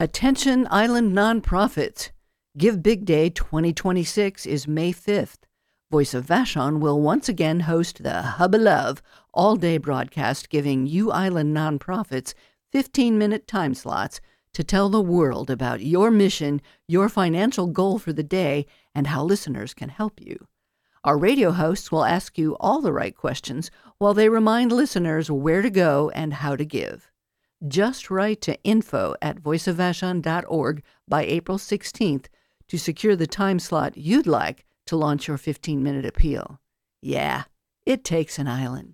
Attention Island nonprofits. Give Big Day 2026 is May 5th. Voice of Vashon will once again host the Hub of Love all-day broadcast giving you island nonprofits 15-minute time slots to tell the world about your mission, your financial goal for the day, and how listeners can help you. Our radio hosts will ask you all the right questions while they remind listeners where to go and how to give. Just write to info@voiceofvashon.org by April 16th to secure the time slot you'd like to launch your 15-minute appeal. Yeah, it takes an island.